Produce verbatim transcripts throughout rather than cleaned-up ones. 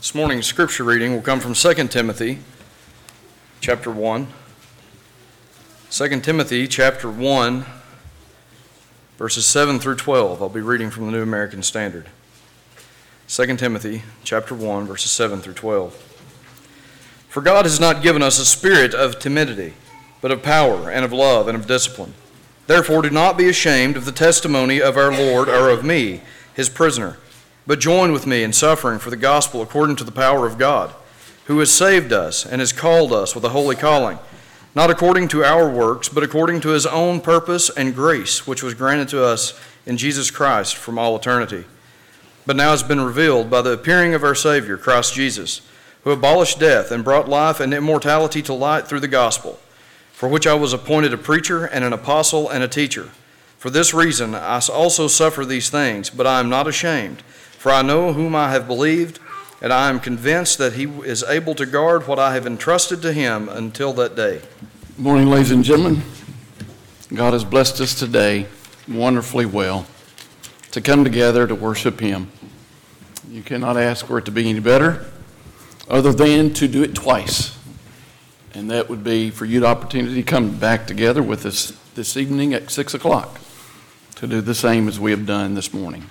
This morning's scripture reading will come from Second Timothy chapter one. Second Timothy chapter one, verses seven through twelve. I'll be reading from the New American Standard. Second Timothy chapter one, verses seven through twelve. For God has not given us a spirit of timidity, but of power and of love and of discipline. Therefore do not be ashamed of the testimony of our Lord or of me, his prisoner, but join with me in suffering for the gospel according to the power of God, who has saved us and has called us with a holy calling, not according to our works, but according to his own purpose and grace, which was granted to us in Jesus Christ from all eternity, but now has been revealed by the appearing of our Savior, Christ Jesus, who abolished death and brought life and immortality to light through the gospel, for which I was appointed a preacher and an apostle and a teacher. For this reason I also suffer these things, but I am not ashamed, for I know whom I have believed, and I am convinced that he is able to guard what I have entrusted to him until that day. Good morning, ladies and gentlemen. God has blessed us today wonderfully well to come together to worship him. You cannot ask for it to be any better other than to do it twice. And that would be for you the opportunity to come back together with us this evening at six o'clock to do the same as we have done this morning.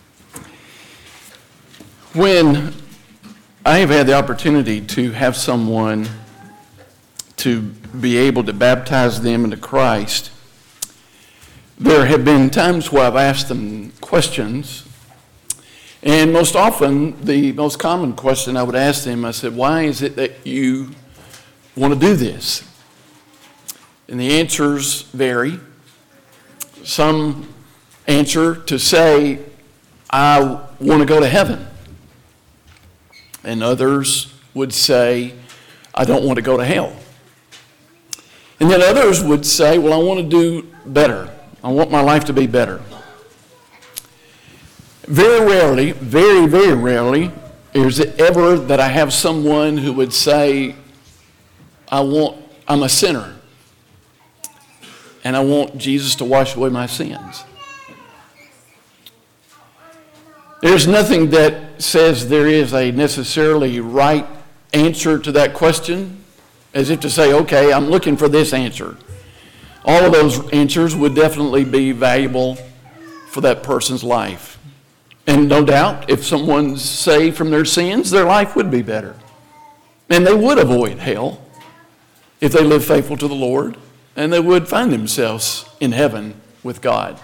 When I have had the opportunity to have someone to be able to baptize them into Christ, there have been times where I've asked them questions, and most often the most common question I would ask them, I said, why is it that you want to do this? And the answers vary. Some answer to say, I want to go to heaven. And others would say, I don't want to go to hell. And then others would say, well, I want to do better. I want my life to be better. Very rarely, very, very rarely, is it ever that I have someone who would say, I want, I'm a sinner, and I want Jesus to wash away my sins. There's nothing that says there is a necessarily right answer to that question, as if to say, okay, I'm looking for this answer. All of those answers would definitely be valuable for that person's life. And no doubt, if someone's saved from their sins, their life would be better. And they would avoid hell if they live faithful to the Lord, and they would find themselves in heaven with God.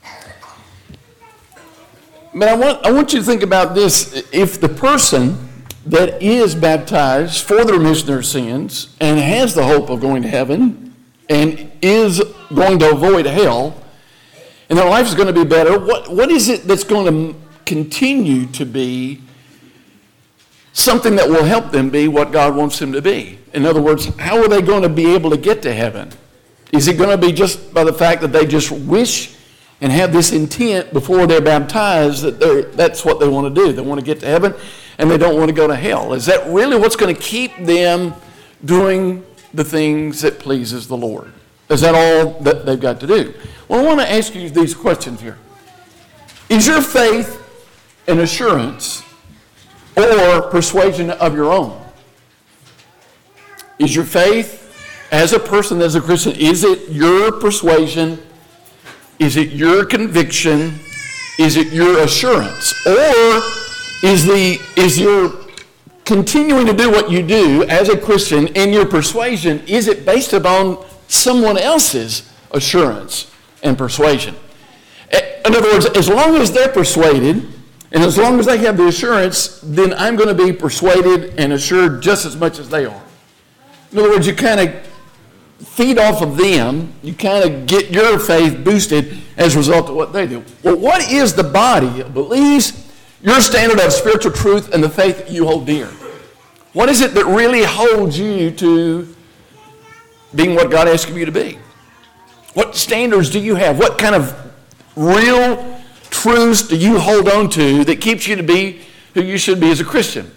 But I want, I want you to think about this. If the person that is baptized for the remission of their sins and has the hope of going to heaven and is going to avoid hell, and their life is going to be better, what, what is it that's going to continue to be something that will help them be what God wants them to be? In other words, how are they going to be able to get to heaven? Is it going to be just by the fact that they just wish and have this intent before they're baptized that they're, that's what they want to do? They want to get to heaven and they don't want to go to hell. Is that really what's going to keep them doing the things that pleases the Lord? Is that all that they've got to do? Well, I want to ask you these questions here. Is your faith an assurance or persuasion of your own? Is your faith as a person, as a Christian, is it your persuasion? Is it your conviction? Is it your assurance? Or is the is your continuing to do what you do as a Christian in your persuasion, is it based upon someone else's assurance and persuasion? In other words, as long as they're persuaded, and as long as they have the assurance, then I'm going to be persuaded and assured just as much as they are. In other words, you kind of feed off of them, you kind of get your faith boosted as a result of what they do. Well, what is the body that believes your standard of spiritual truth and the faith that you hold dear? What is it that really holds you to being what God asks you to be? What standards do you have? What kind of real truths do you hold on to that keeps you to be who you should be as a Christian?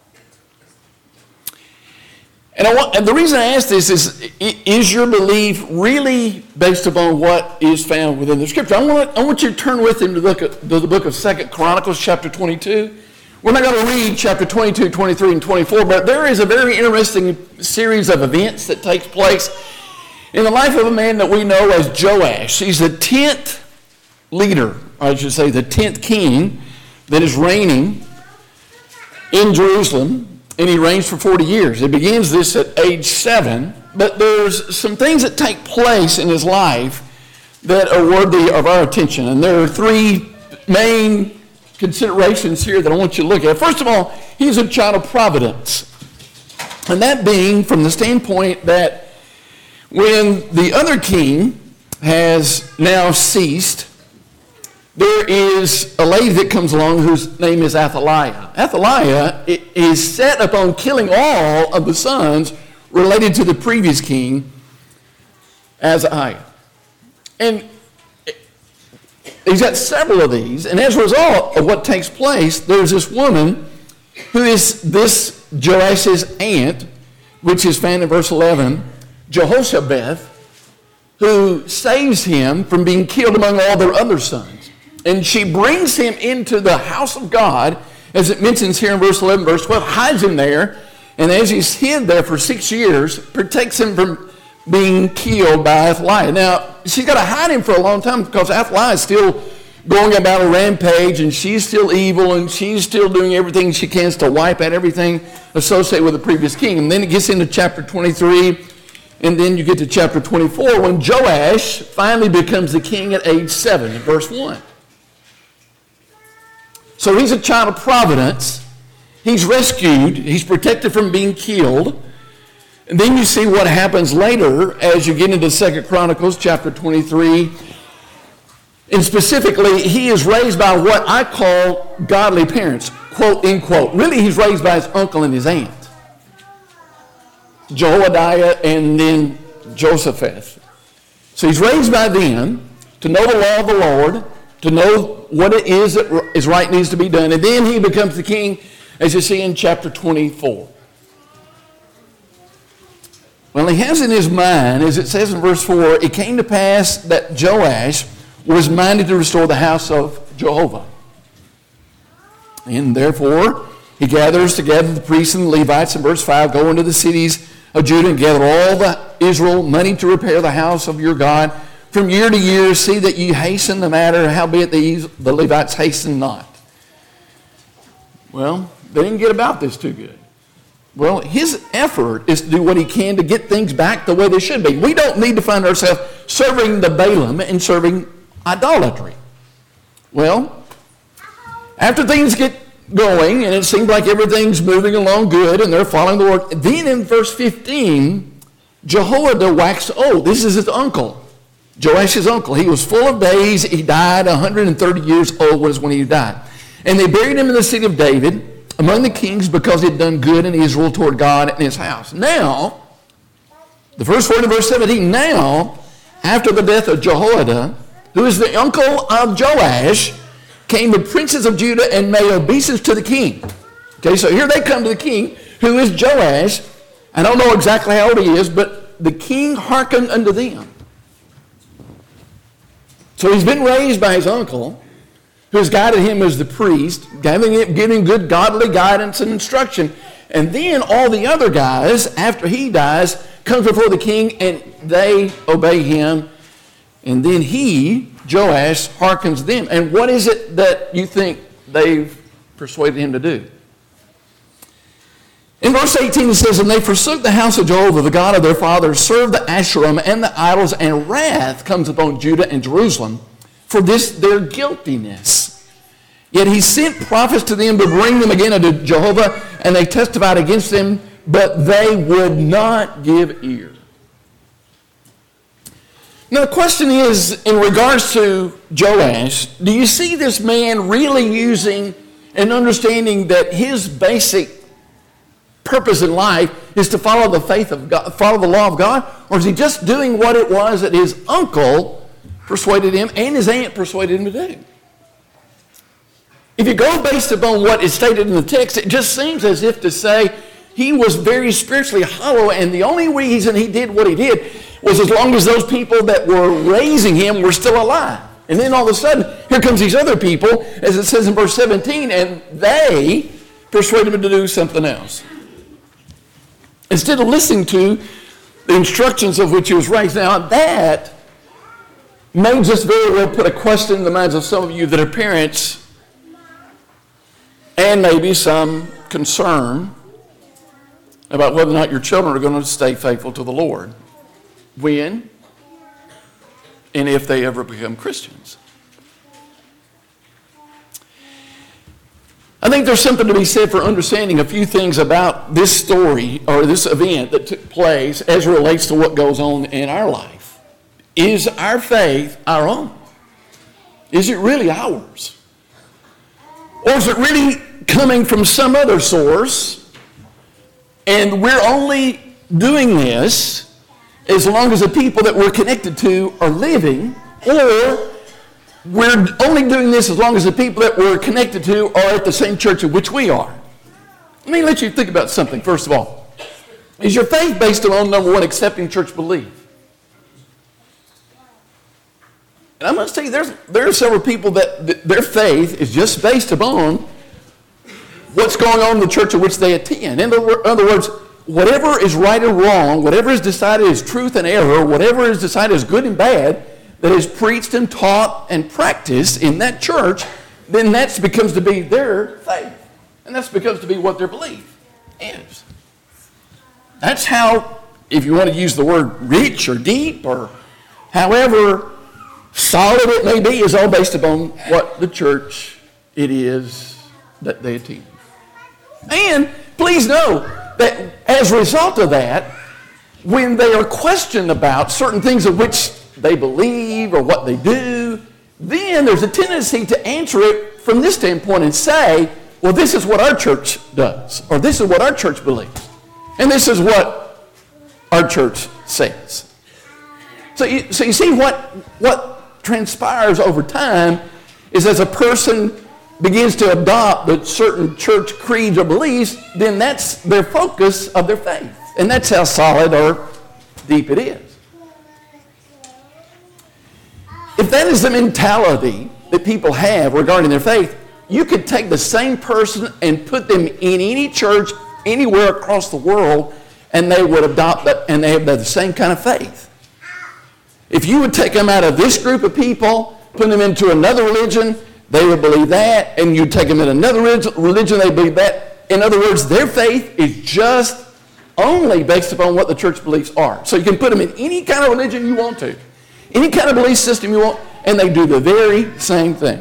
And, I want, and the reason I ask this is, is your belief really based upon what is found within the Scripture? I want, I want you to turn with him to look at the book of Second Chronicles chapter twenty-two. We're not going to read chapter twenty-two, twenty-three, and twenty-four, but there is a very interesting series of events that takes place in the life of a man that we know as Joash. He's the tenth leader, I should say the tenth king that is reigning in Jerusalem, and he reigns for forty years. It begins this at age seven, but there's some things that take place in his life that are worthy of our attention, and there are three main considerations here that I want you to look at. First of all, he's a child of providence. And that being from the standpoint that when the other king has now ceased, there is a lady that comes along whose name is Athaliah. Athaliah is set upon killing all of the sons related to the previous king, Azariah. And he's got several of these, and as a result of what takes place, there's this woman who is this Joash's aunt, which is found in verse eleven, Jehoshabeth, who saves him from being killed among all their other sons. And she brings him into the house of God, as it mentions here in verse eleven, verse twelve, hides him there, and as he's hid there for six years, protects him from being killed by Athaliah. Now, she's got to hide him for a long time because Athaliah is still going about a rampage, and she's still evil, and she's still doing everything she can to wipe out everything associated with the previous king. And then it gets into chapter twenty-three, and then you get to chapter twenty-four when Joash finally becomes the king at age seven, in verse one. So he's a child of providence. He's rescued. He's protected from being killed. And then you see what happens later as you get into Second Chronicles chapter twenty-three. And specifically, he is raised by what I call godly parents, quote, end quote. Really, he's raised by his uncle and his aunt, Jehoiada and then Josepheth. So he's raised by them to know the law of the Lord, to know what it is that is right needs to be done. And then he becomes the king, as you see in chapter twenty-four. Well, he has in his mind, as it says in verse four, it came to pass that Joash was minded to restore the house of Jehovah. And therefore, he gathers together the priests and the Levites, in verse five, go into the cities of Judah and gather all the Israel money to repair the house of your God. From year to year, see that ye hasten the matter, howbeit the, the Levites hasten not. Well, they didn't get about this too good. Well, his effort is to do what he can to get things back the way they should be. We don't need to find ourselves serving the Balaam and serving idolatry. Well, after things get going and it seems like everything's moving along good and they're following the Lord, then in verse fifteen, Jehoiada waxed old. This is his uncle, Joash's uncle. He was full of days. He died one hundred thirty years old was when he died. And they buried him in the city of David, among the kings, because he had done good in Israel toward God and his house. Now, the first word in verse seventeen, now, after the death of Jehoiada, who is the uncle of Joash, came the princes of Judah and made obeisance to the king. Okay, so here they come to the king, who is Joash. I don't know exactly how old he is, but the king hearkened unto them. So he's been raised by his uncle, who has guided him as the priest, giving him, giving good godly guidance and instruction. And then all the other guys, after he dies, comes before the king and they obey him. And then he, Joash, hearkens them. And what is it that you think they've persuaded him to do? In verse eighteen it says, and they forsook the house of Jehovah, the God of their fathers, served the Asherim and the idols, and wrath comes upon Judah and Jerusalem for this their guiltiness. Yet he sent prophets to them to bring them again unto Jehovah, and they testified against them, but they would not give ear. Now the question is, in regards to Joash, do you see this man really using and understanding that his basic purpose in life is to follow the faith of God, follow the law of God, or is he just doing what it was that his uncle persuaded him and his aunt persuaded him to do? If you go based upon what is stated in the text, it just seems as if to say he was very spiritually hollow, and the only reason he did what he did was as long as those people that were raising him were still alive. And then all of a sudden, Here comes these other people, as it says in verse seventeen, and they persuaded him to do something else. Instead of listening to the instructions of which he was raised. Now, that may just very well put a question in the minds of some of you that are parents, and maybe some concern about whether or not your children are going to stay faithful to the Lord when and if they ever become Christians. I think there's something to be said for understanding a few things about this story or this event that took place as it relates to what goes on in our life. Is our faith our own? Is it really ours? Or is it really coming from some other source, and we're only doing this as long as the people that we're connected to are living, or we're only doing this as long as the people that we're connected to are at the same church in which we are? Let me let you think about something, first of all. Is your faith based on, number one, accepting church belief? And I must tell you, there's, there are several people that th- their faith is just based upon what's going on in the church in which they attend. In other words, whatever is right and wrong, whatever is decided as truth and error, whatever is decided as good and bad, that is preached and taught and practiced in that church, then that becomes to be their faith. And that becomes to be what their belief is. That's how, if you want to use the word rich or deep or however solid it may be, is all based upon what the church it is that they attend. And please know that as a result of that, when they are questioned about certain things of which they believe or what they do, then there's a tendency to answer it from this standpoint and say, well, this is what our church does, or this is what our church believes, and this is what our church says. So you, so you see what, what transpires over time is as a person begins to adopt a certain church creeds or beliefs, then that's their focus of their faith. And that's how solid or deep it is. If that is the mentality that people have regarding their faith, you could take the same person and put them in any church anywhere across the world, and they would adopt that, and they have the same kind of faith. If you would take them out of this group of people, put them into another religion, they would believe that, and you take them in another religion, they believe that. In other words, their faith is just only based upon what the church beliefs are. So you can put them in any kind of religion you want to, any kind of belief system you want, and they do the very same thing.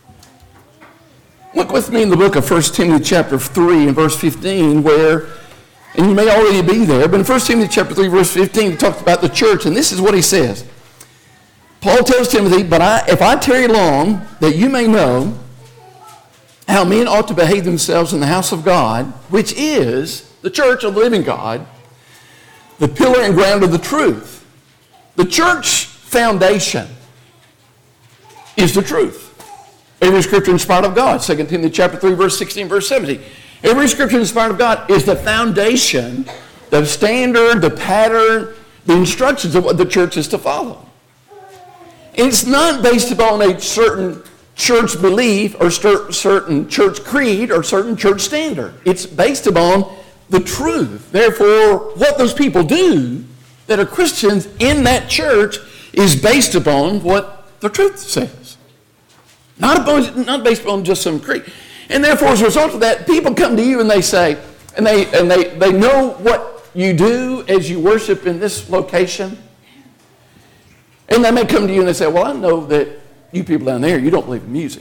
Look with me in the book of First Timothy chapter three and verse fifteen, where, and you may already be there, but in First Timothy chapter three, verse fifteen, he talks about the church, and this is what he says. Paul tells Timothy, but I, if I tarry long, that you may know how men ought to behave themselves in the house of God, which is the church of the living God, the pillar and ground of the truth. The church foundation is the truth. Every scripture inspired of God. Second Timothy chapter three, verse sixteen, verse seventeen. Every scripture inspired of God is the foundation, the standard, the pattern, the instructions of what the church is to follow. It's not based upon a certain church belief or certain church creed or certain church standard. It's based upon the truth. Therefore, what those people do that are Christians in that church is based upon what the truth says. Not, upon, not based upon just some creed. And therefore, as a result of that, people come to you and they say, and they and they, they know what you do as you worship in this location. And they may come to you and they say, well, I know that you people down there, you don't believe in music.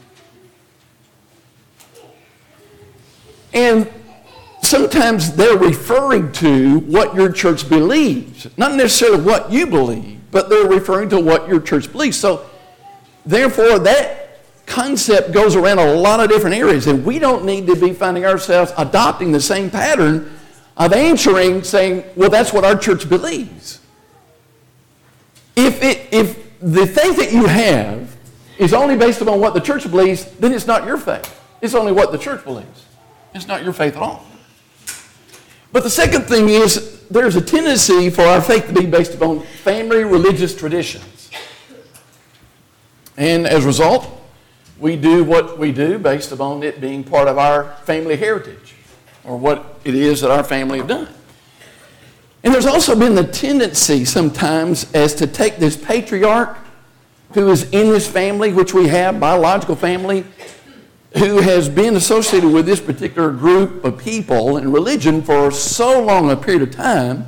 And sometimes they're referring to what your church believes. Not necessarily what you believe, but they're referring to what your church believes. So, therefore, that concept goes around a lot of different areas, and we don't need to be finding ourselves adopting the same pattern of answering, saying, well, that's what our church believes. If it, if the faith that you have is only based upon what the church believes, then it's not your faith. It's only what the church believes. It's not your faith at all. But the second thing is, there's a tendency for our faith to be based upon family religious traditions. And as a result, we do what we do based upon it being part of our family heritage, or what it is that our family have done. And there's also been the tendency sometimes as to take this patriarch who is in this family, which we have, biological family, who has been associated with this particular group of people and religion for so long a period of time,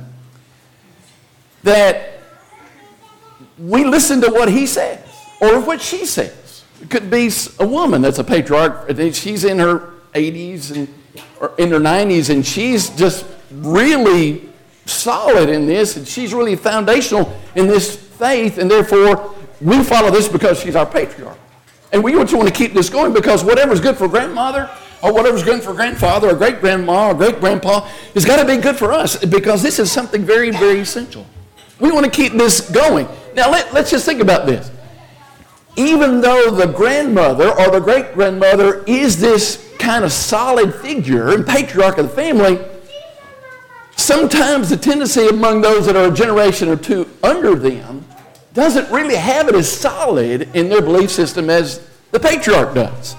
that we listen to what he says or what she says. It could be a woman that's a patriarch. She's in her eighties and or in her nineties, and she's just really solid in this, and she's really foundational in this faith, and therefore we follow this because she's our patriarch. And we want to keep this going because whatever's good for grandmother or whatever's good for grandfather or great-grandma or great-grandpa has got to be good for us, because this is something very, very essential. We want to keep this going. Now, let, let's just think about this. Even though the grandmother or the great-grandmother is this kind of solid figure and patriarch of the family, sometimes the tendency among those that are a generation or two under them doesn't really have it as solid in their belief system as the patriarch does.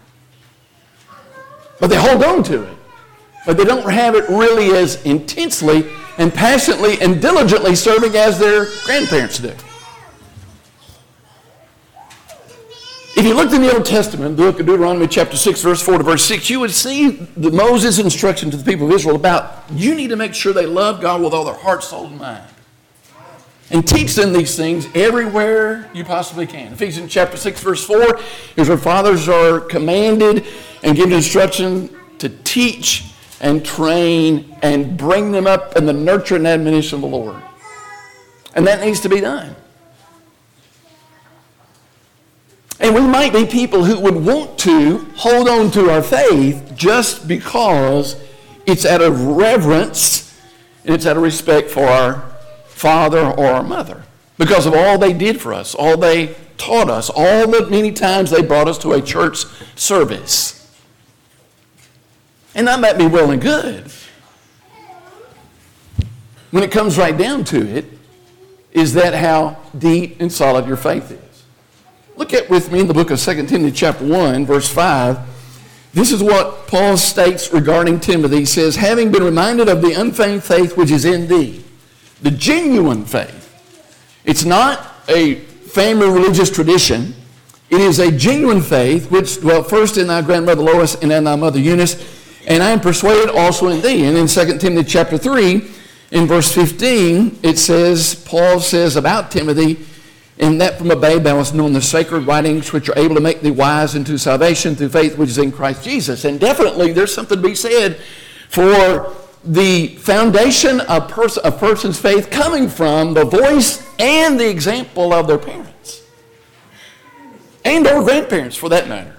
But they hold on to it. But they don't have it really as intensely and passionately and diligently serving as their grandparents do. If you looked in the Old Testament, the book of Deuteronomy chapter six, verse four to verse six, you would see the Moses' instruction to the people of Israel about you need to make sure they love God with all their heart, soul, and mind. And teach them these things everywhere you possibly can. Ephesians chapter six, verse four is where fathers are commanded and given instruction to teach and train and bring them up in the nurture and admonition of the Lord. And that needs to be done. And we might be people who would want to hold on to our faith just because it's out of reverence and it's out of respect for our father or our mother, because of all they did for us, all they taught us, all the many times they brought us to a church service. And that might be well and good. When it comes right down to it, is that how deep and solid your faith is? Look at with me in the book of Second Timothy chapter one, verse five. This is what Paul states regarding Timothy. He says, having been reminded of the unfeigned faith which is in thee, the genuine faith. It's not a family religious tradition. It is a genuine faith which dwelt first in thy grandmother Lois and in thy mother Eunice, and I am persuaded also in thee. And in Second Timothy chapter three, in verse fifteen, it says, Paul says about Timothy, in that from a babe thou hast known the sacred writings which are able to make thee wise unto salvation through faith which is in Christ Jesus. And definitely there's something to be said for the foundation of pers- a person's faith coming from the voice and the example of their parents. And or grandparents, for that matter.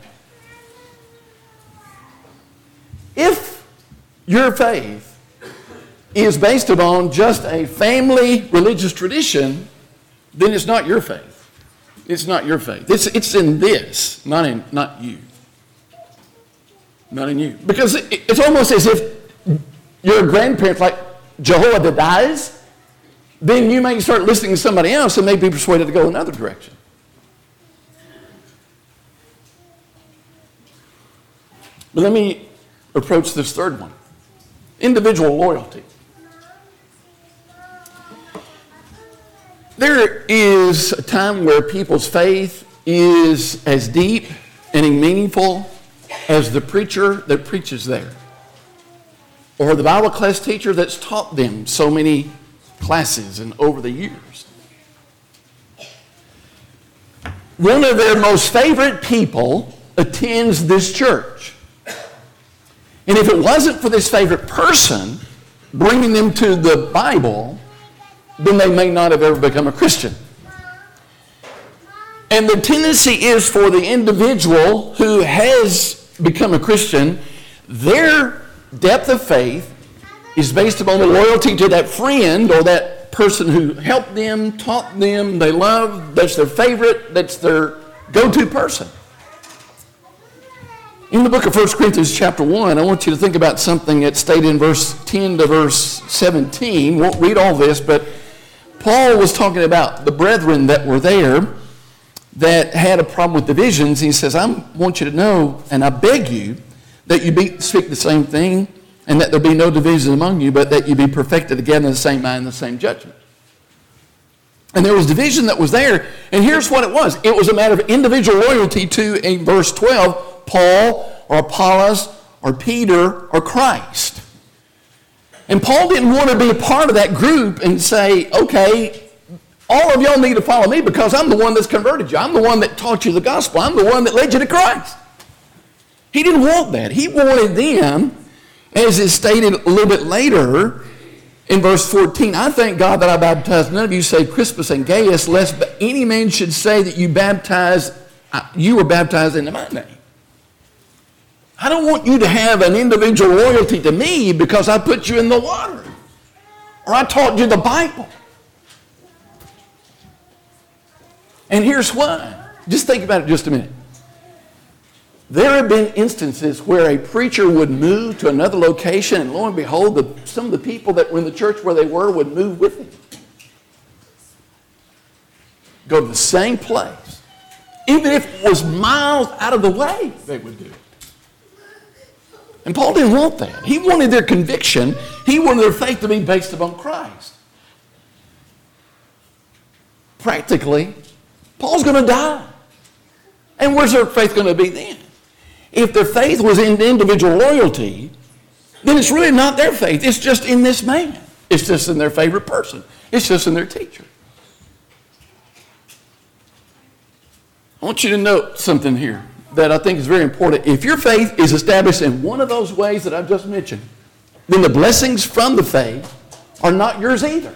If your faith is based upon just a family religious tradition, then it's not your faith. It's not your faith. It's, it's in this, not in not you. Not in you. Because it, it's almost as if you're a grandparent like Jehovah dies, then you may start listening to somebody else and may be persuaded to go another direction. But let me approach this third one. Individual loyalty. There is a time where people's faith is as deep and meaningful as the preacher that preaches there, or the Bible class teacher that's taught them so many classes and over the years. One of their most favorite people attends this church. And if it wasn't for this favorite person bringing them to the Bible, then they may not have ever become a Christian. And the tendency is for the individual who has become a Christian, their depth of faith is based upon the loyalty to that friend or that person who helped them, taught them, they love, that's their favorite, that's their go-to person. In the book of First Corinthians chapter one, I want you to think about something that's stated in verse ten to verse seventeen. Won't read all this, but Paul was talking about the brethren that were there that had a problem with divisions. He says, I want you to know, and I beg you, that you be, speak the same thing, and that there be no division among you, but that you be perfected together in the same mind and the same judgment. And there was division that was there, and here's what it was. It was a matter of individual loyalty to, in verse twelve, Paul or Apollos or Peter or Christ. And Paul didn't want to be a part of that group and say, okay, all of y'all need to follow me because I'm the one that's converted you. I'm the one that taught you the gospel. I'm the one that led you to Christ. He didn't want that. He wanted them, as is stated a little bit later in verse fourteen, I thank God that I baptized none of you save Crispus and Gaius, lest any man should say that you baptized, you were baptized into my name. I don't want you to have an individual loyalty to me because I put you in the water or I taught you the Bible. And here's why. Just think about it just a minute. There have been instances where a preacher would move to another location, and lo and behold, the, some of the people that were in the church where they were would move with him. Go to the same place. Even if it was miles out of the way, they would do it. And Paul didn't want that. He wanted their conviction. He wanted their faith to be based upon Christ. Practically, Paul's going to die. And where's their faith going to be then? If their faith was in individual loyalty, then it's really not their faith. It's just in this man. It's just in their favorite person. It's just in their teacher. I want you to note something here that I think is very important. If your faith is established in one of those ways that I've just mentioned, then the blessings from the faith are not yours either.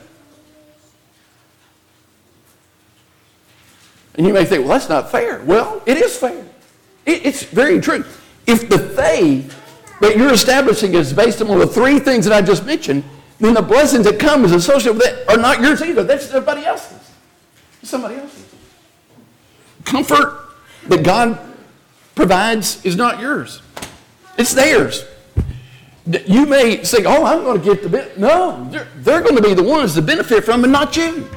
And you may think, well, that's not fair. Well, it is fair. It, it's very true. If the faith that you're establishing is based on the three things that I just mentioned, then the blessings that come as associated with that are not yours either. That's everybody else's. It's somebody else's. Comfort that God provides is not yours. It's theirs. You may say, oh, I'm going to get the benefit. No, they're, they're going to be the ones to benefit from it, not you.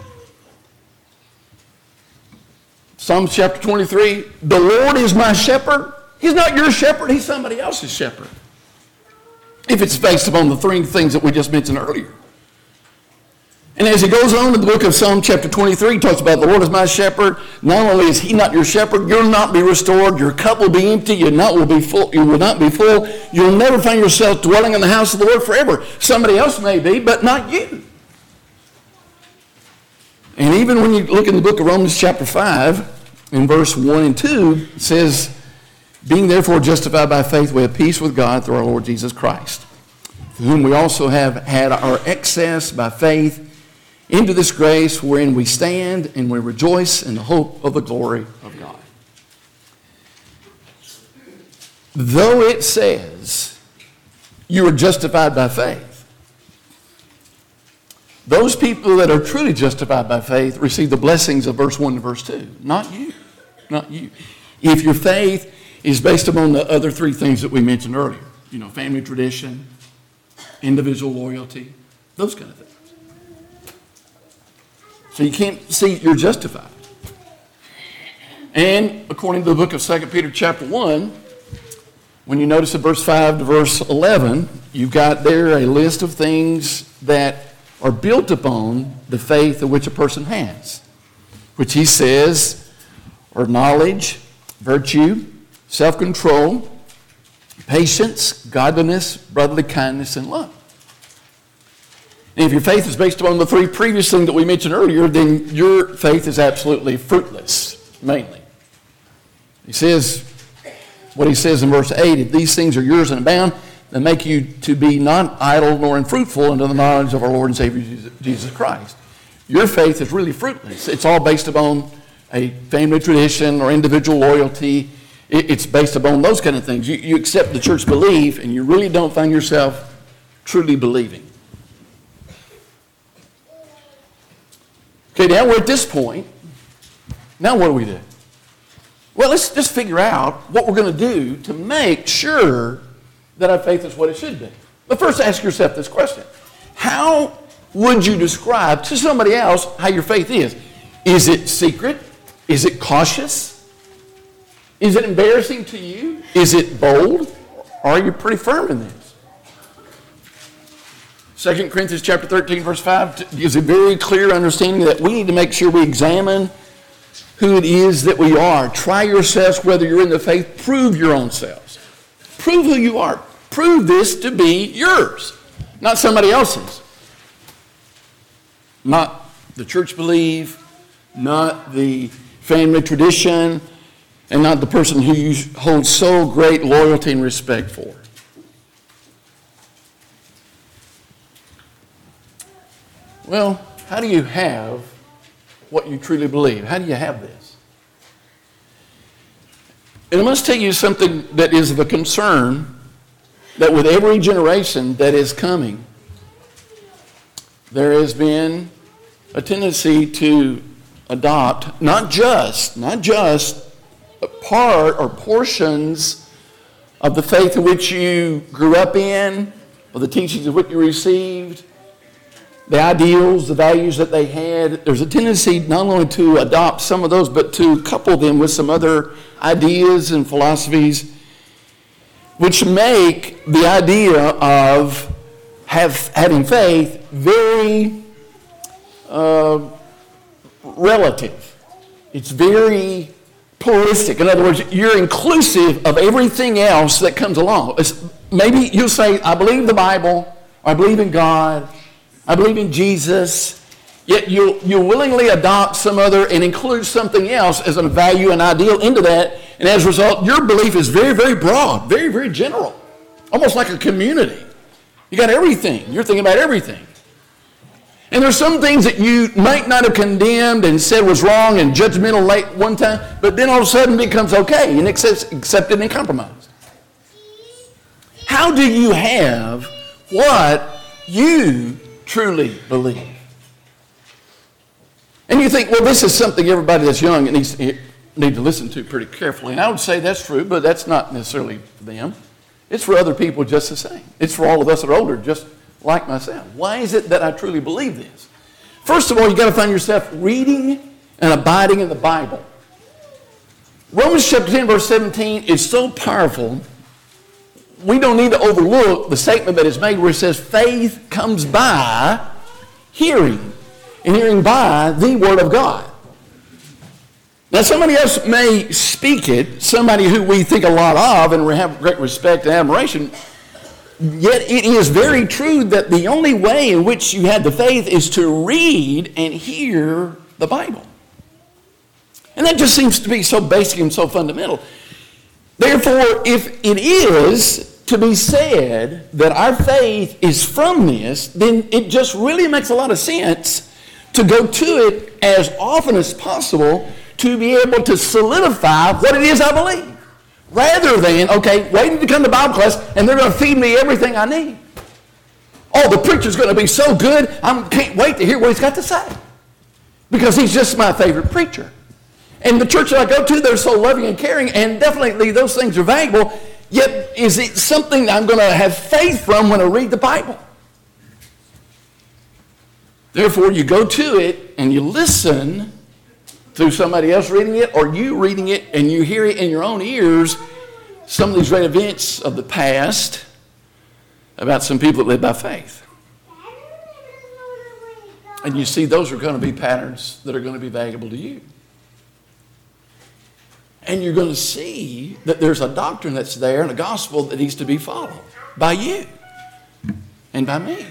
Psalms chapter twenty-three, the Lord is my shepherd. He's not your shepherd, he's somebody else's shepherd. If it's based upon the three things that we just mentioned earlier. And as he goes on in the book of Psalm chapter twenty-three, he talks about the Lord is my shepherd. Not only is he not your shepherd, you'll not be restored. Your cup will be empty. You not will be full. You will not be full. You'll never find yourself dwelling in the house of the Lord forever. Somebody else may be, but not you. And even when you look in the book of Romans chapter five, in verse one and two, it says, being therefore justified by faith, we have peace with God through our Lord Jesus Christ, through whom we also have had our access by faith into this grace wherein we stand and we rejoice in the hope of the glory of God. Though it says you are justified by faith, those people that are truly justified by faith receive the blessings of verse one to verse two. Not you. Not you. If your faith is based upon the other three things that we mentioned earlier, you know, family tradition, individual loyalty, those kind of things. So you can't see you're justified. And according to the book of Second Peter chapter one, when you notice in verse five to verse eleven, you've got there a list of things that are built upon the faith of which a person has, which he says are knowledge, virtue, self-control, patience, godliness, brotherly kindness, and love. And if your faith is based upon the three previous things that we mentioned earlier, then your faith is absolutely fruitless, mainly. He says, what he says in verse eight, if these things are yours and abound, then make you to be not idle nor unfruitful unto the knowledge of our Lord and Savior Jesus Christ. Your faith is really fruitless. It's all based upon a family tradition or individual loyalty. It's based upon those kind of things. You, you accept the church belief and you really don't find yourself truly believing. Okay, now we're at this point. Now what do we do? Well, let's just figure out what we're going to do to make sure that our faith is what it should be. But first ask yourself this question. How would you describe to somebody else how your faith is? Is it secret? Is it cautious? Is it embarrassing to you? Is it bold? Or are you pretty firm in this? Second Corinthians chapter thirteen, verse five gives a very clear understanding that we need to make sure we examine who it is that we are. Try yourselves whether you're in the faith. Prove your own selves. Prove who you are. Prove this to be yours, not somebody else's. Not the church believe, not the family tradition, and not the person who you hold so great loyalty and respect for. Well, how do you have what you truly believe? How do you have this? And I must tell you something that is of a concern, that with every generation that is coming, there has been a tendency to adopt not just, not just a part or portions of the faith in which you grew up in, or the teachings of what you received, the ideals, the values that they had. There's a tendency not only to adopt some of those, but to couple them with some other ideas and philosophies which make the idea of have, having faith very uh, relative. It's very pluralistic. In other words, you're inclusive of everything else that comes along. It's, maybe you'll say, I believe the Bible, I believe in God, I believe in Jesus, yet you'll, you'll willingly adopt some other and include something else as a value and ideal into that, and as a result, your belief is very, very broad, very, very general, almost like a community. You got everything. You're thinking about everything. And there's some things that you might not have condemned and said was wrong and judgmental late one time, but then all of a sudden it becomes okay and accepted and compromised. How do you have what you truly believe? And you think, well, this is something everybody that's young needs to, need to listen to pretty carefully. And I would say that's true, but that's not necessarily for them. It's for other people just the same. It's for all of us that are older, just like myself. Why is it that I truly believe this? First of all, you've got to find yourself reading and abiding in the Bible. Romans chapter ten, verse seventeen is so powerful, we don't need to overlook the statement that is made where it says, faith comes by hearing, and hearing by the Word of God. Now, somebody else may speak it, somebody who we think a lot of and we have great respect and admiration, yet it is very true that the only way in which you have the faith is to read and hear the Bible. And that just seems to be so basic and so fundamental. Therefore, if it is to be said that our faith is from this, then it just really makes a lot of sense to go to it as often as possible to be able to solidify what it is I believe. Rather than, okay, waiting to come to Bible class and they're going to feed me everything I need. Oh, the preacher's going to be so good, I can't wait to hear what he's got to say. Because he's just my favorite preacher. And the church that I go to, they're so loving and caring, and definitely those things are valuable. Yet, is it something I'm going to have faith from when I read the Bible? Therefore, you go to it and you listen through somebody else reading it, or you reading it and you hear it in your own ears, some of these great events of the past about some people that live by faith. And you see those are going to be patterns that are going to be valuable to you. And you're going to see that there's a doctrine that's there and a gospel that needs to be followed by you and by me.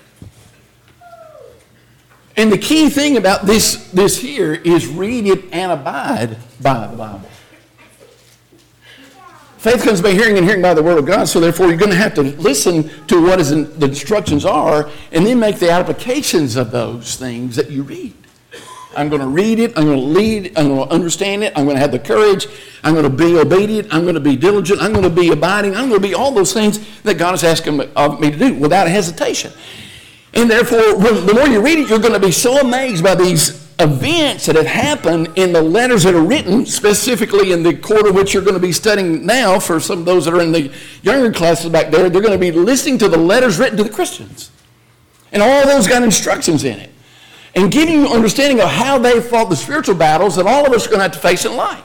And the key thing about this, this here is read it and abide by the Bible. Faith comes by hearing and hearing by the Word of God, so therefore you're going to have to listen to what is in, the instructions are and then make the applications of those things that you read. I'm going to read it, I'm going to lead, I'm going to understand it, I'm going to have the courage, I'm going to be obedient, I'm going to be diligent, I'm going to be abiding, I'm going to be all those things that God is asking of me to do without hesitation. And therefore, the more you read it, you're going to be so amazed by these events that have happened in the letters that are written, specifically in the quarter which you're going to be studying now. For some of those that are in the younger classes back there, they're going to be listening to the letters written to the Christians. And all those got instructions in it. and giving you understanding of how they fought the spiritual battles that all of us are going to have to face in life.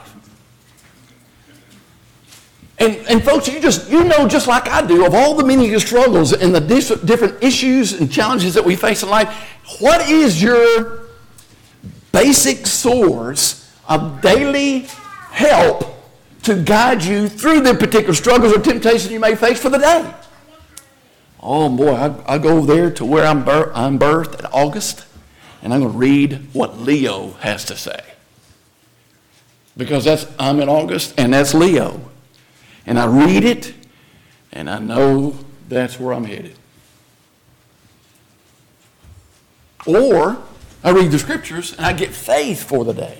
And, and folks, you just you know just like I do of all the many struggles and the dis- different issues and challenges that we face in life, what is your basic source of daily help to guide you through the particular struggles or temptations you may face for the day? Oh boy, I, I go there to where I'm, bir- I'm birthed in August, and I'm going to read what Leo has to say. Because that's I'm in August, and that's Leo. And I read it, and I know that's where I'm headed. Or I read the scriptures, and I get faith for the day.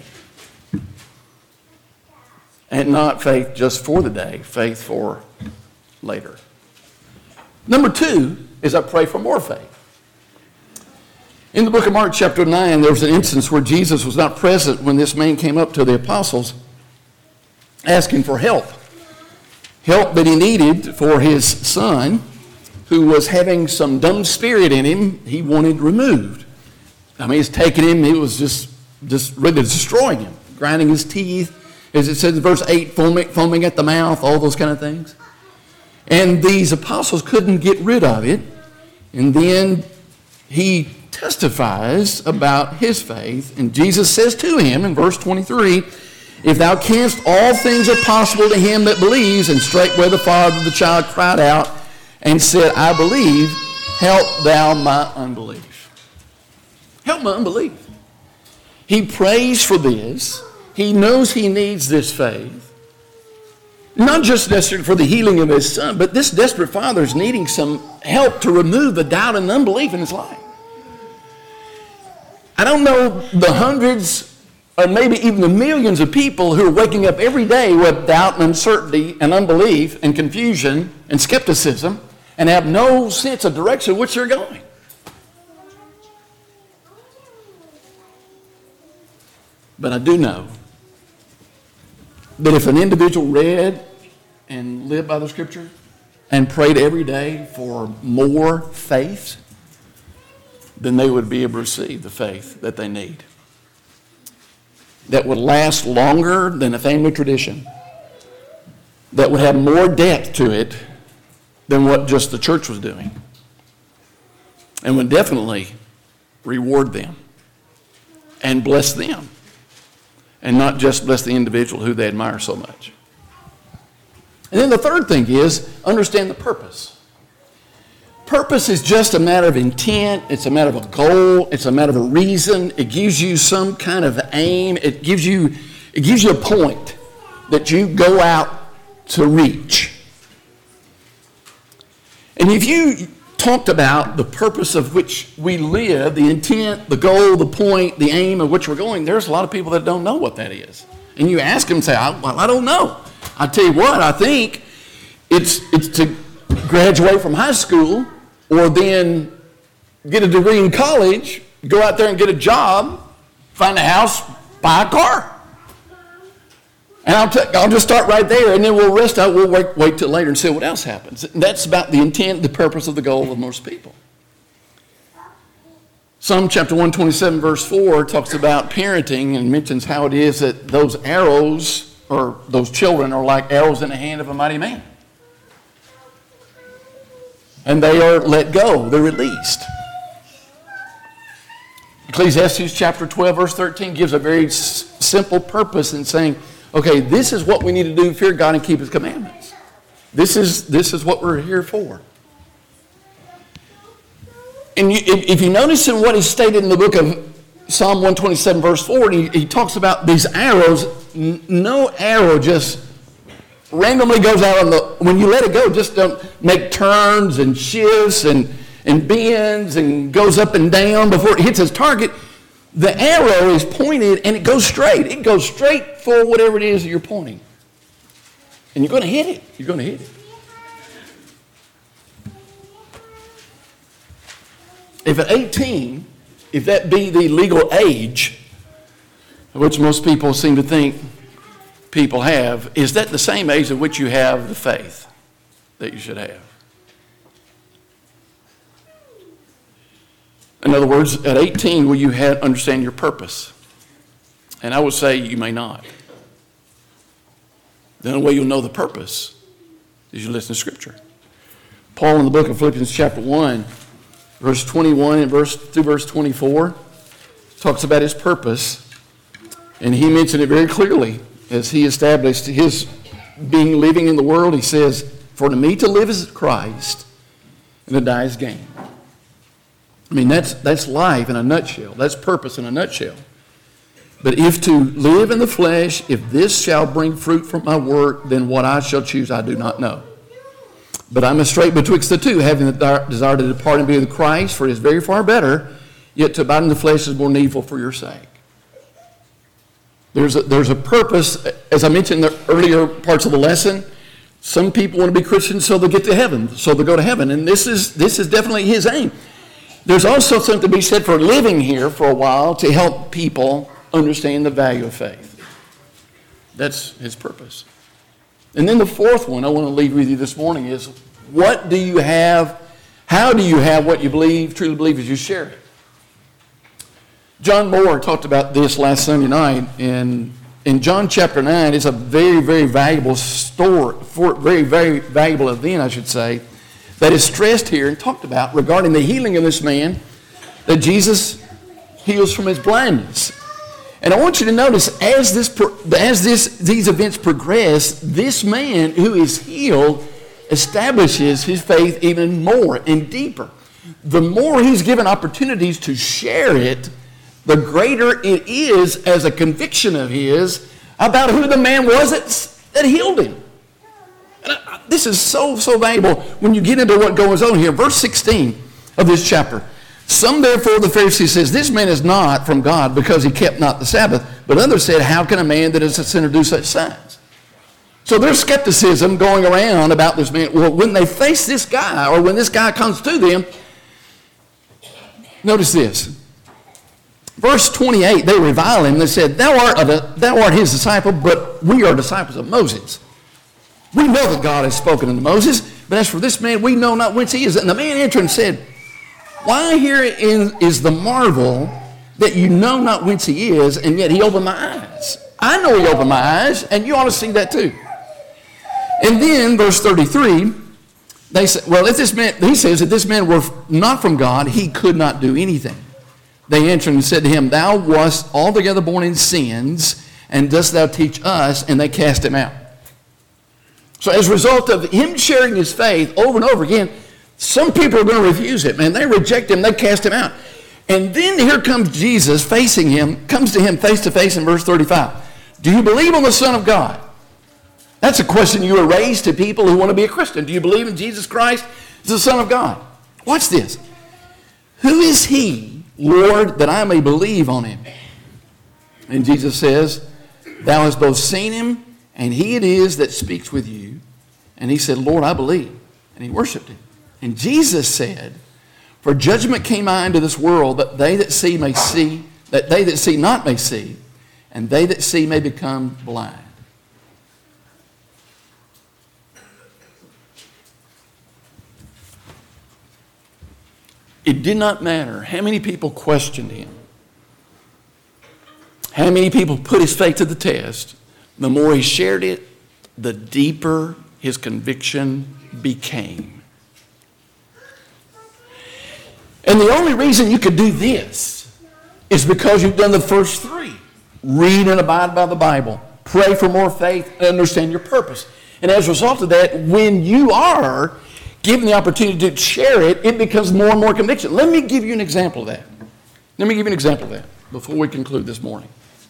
And not faith just for the day, faith for later. Number two is I pray for more faith. In the book of Mark chapter nine, there was an instance where Jesus was not present when this man came up to the apostles asking for help. Help that he needed for his son, who was having some dumb spirit in him he wanted removed. I mean, it's taking him, it was just, just really destroying him, grinding his teeth, as it says in verse eight, foaming, foaming at the mouth, all those kind of things. And these apostles couldn't get rid of it. And then he testifies about his faith. And Jesus says to him in verse twenty-three, if thou canst, all things are possible to him that believes. And straightway the father of the child cried out and said, I believe, help thou my unbelief. Help my unbelief. He prays for this. He knows he needs this faith. Not just necessarily for the healing of his son, but this desperate father is needing some help to remove the doubt and unbelief in his life. I don't know the hundreds or maybe even the millions of people who are waking up every day with doubt and uncertainty and unbelief and confusion and skepticism and have no sense of direction in which they're going. But I do know that if an individual read and lived by the Scripture and prayed every day for more faith, then they would be able to receive the faith that they need. That would last longer than a family tradition. That would have more depth to it than what just the church was doing. And would definitely reward them and bless them. And not just bless the individual who they admire so much. And then the third thing is understand the purpose. Purpose is just a matter of intent. It's a matter of a goal. It's a matter of a reason. It gives you some kind of aim. It gives you, it gives you a point that you go out to reach. And if you talked about the purpose of which we live, the intent, the goal, the point, the aim of which we're going, there's a lot of people that don't know what that is. And you ask them, say, I, well, I don't know. I tell you what, I think it's it's to graduate from high school or then get a degree in college, go out there and get a job, find a house, buy a car. And I'll, t- I'll just start right there, and then we'll rest out. We'll wait, wait till later and see what else happens. And that's about the intent, the purpose of the goal of most people. Psalm chapter one twenty-seven, verse four talks about parenting and mentions how it is that those arrows or those children are like arrows in the hand of a mighty man. And they are let go. They're released. Ecclesiastes chapter twelve, verse thirteen gives a very s- simple purpose in saying, okay, this is what we need to do, fear God and keep His commandments. This is, this is what we're here for. And you, if, if you notice in what is stated in the book of Psalm one twenty-seven, verse four, he, he talks about these arrows. N- no arrow just randomly goes out on the, when you let it go, just don't make turns and shifts and, and bends and goes up and down before it hits its target. The arrow is pointed and it goes straight. It goes straight for whatever it is that you're pointing. And you're going to hit it. You're going to hit it. If at eighteen, if that be the legal age, which most people seem to think people have, is that the same age at which you have the faith that you should have? In other words, at eighteen, will you have, understand your purpose? And I would say you may not. The only way you'll know the purpose is you listen to Scripture. Paul in the book of Philippians chapter one, verse twenty-one and verse through verse twenty-four, talks about his purpose. And he mentioned it very clearly as he established his being living in the world. He says, for to me to live is Christ, and to die is gain. I mean, that's, that's life in a nutshell. That's purpose in a nutshell. But if to live in the flesh, if this shall bring fruit from my work, then what I shall choose I do not know. But I'm astray betwixt the two, having the desire to depart and be with Christ, for it is very far better, yet to abide in the flesh is more needful for your sake. There's a, there's a purpose, as I mentioned in the earlier parts of the lesson. Some people want to be Christians so they'll get to heaven, so they'll go to heaven. And this is this is definitely his aim. There's also something to be said for living here for a while to help people understand the value of faith. That's his purpose. And then the fourth one I want to leave with you this morning is, what do you have, how do you have what you believe, truly believe as you share it? John Moore talked about this last Sunday night, and in John chapter nine, it's a very, very valuable story, for very, very valuable event, I should say, that is stressed here and talked about regarding the healing of this man, that Jesus heals from his blindness. And I want you to notice, as this as this these events progress, this man who is healed establishes his faith even more and deeper. The more he's given opportunities to share it, the greater it is as a conviction of his about who the man was that, that healed him. And I, this is so, so valuable when you get into what goes on here. Verse sixteen of this chapter. Some therefore, the Pharisees says, this man is not from God because he kept not the Sabbath. But others said, how can a man that is a sinner do such signs? So there's skepticism going around about this man. Well, when they face this guy, or when this guy comes to them, notice this. Verse twenty-eight, they revile him. They said, thou art, a, thou art his disciple, but we are disciples of Moses. We know that God has spoken unto Moses, but as for this man, we know not whence he is. And the man answered and said, why herein is the marvel that you know not whence he is, and yet he opened my eyes. I know he opened my eyes, and you ought to see that too. And then, verse thirty-three, they say, well, if this man, he says, if this man were not from God, he could not do anything. They answered and said to him, thou wast altogether born in sins, and dost thou teach us? And they cast him out. So as a result of him sharing his faith over and over again, some people are going to refuse him, and they reject him, they cast him out. And then here comes Jesus facing him, comes to him face to face in verse thirty-five. Do you believe on the Son of God? That's a question you are raised to people who want to be a Christian. Do you believe in Jesus Christ as the Son of God? Watch this. Who is he, Lord, that I may believe on him? And Jesus says, thou hast both seen him, and he it is that speaks with you. And he said, Lord, I believe. And he worshiped him. And Jesus said, for judgment came I into this world, that they that see may see, that they that see not may see, and they that see may become blind. It did not matter how many people questioned him, how many people put his faith to the test. The more he shared it, the deeper his conviction became. And the only reason you could do this is because you've done the first three. Read and abide by the Bible. Pray for more faith and understand your purpose. And as a result of that, when you are given the opportunity to share it, it becomes more and more conviction. Let me give you an example of that. Let me give you an example of that before we conclude this morning.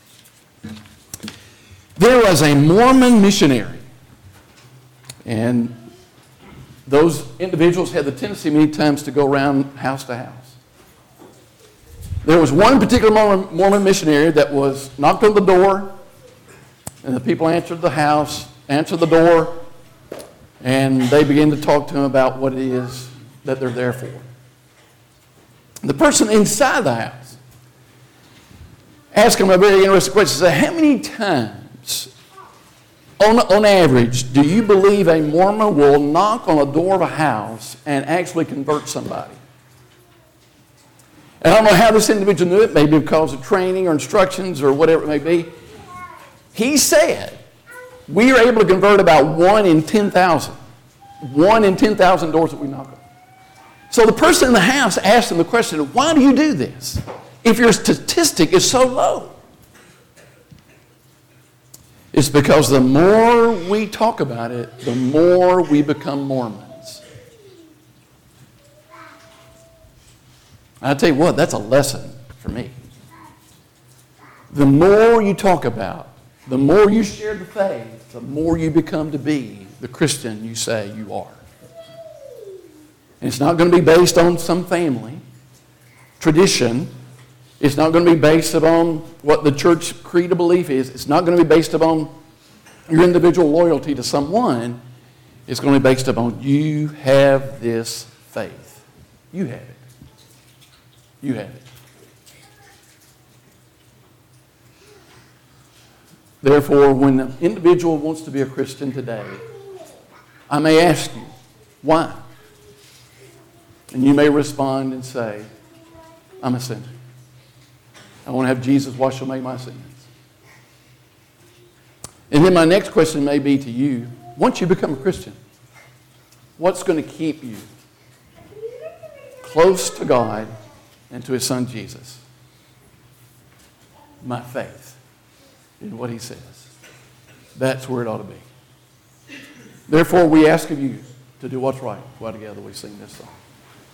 There was a Mormon missionary, and those individuals had the tendency many times to go around house to house. There was one particular Mormon, Mormon missionary that was knocked on the door, and the people answered the house, answered the door, and they began to talk to him about what it is that they're there for. The person inside the house asked him a very interesting question. He said, how many times, on, on average, do you believe a Mormon will knock on the door of a house and actually convert somebody? And I don't know how this individual knew it, maybe because of training or instructions or whatever it may be. He said, we are able to convert about one in ten thousand. One in ten thousand doors that we knock on. So the person in the house asked him the question, why do you do this if your statistic is so low? It's because the more we talk about it, the more we become Mormons. I tell you what, that's a lesson for me. The more you talk about, the more you share the faith, the more you become to be the Christian you say you are. And it's not going to be based on some family tradition. It's not going to be based upon what the church creed of belief is. It's not going to be based upon your individual loyalty to someone. It's going to be based upon you have this faith. You have it. You have it. Therefore, when an individual wants to be a Christian today, I may ask you, why? And you may respond and say, I'm a sinner. I want to have Jesus wash away my sins. And then my next question may be to you, once you become a Christian, what's going to keep you close to God and to His Son Jesus? My faith in what He says. That's where it ought to be. Therefore, we ask of you to do what's right while together we sing this song.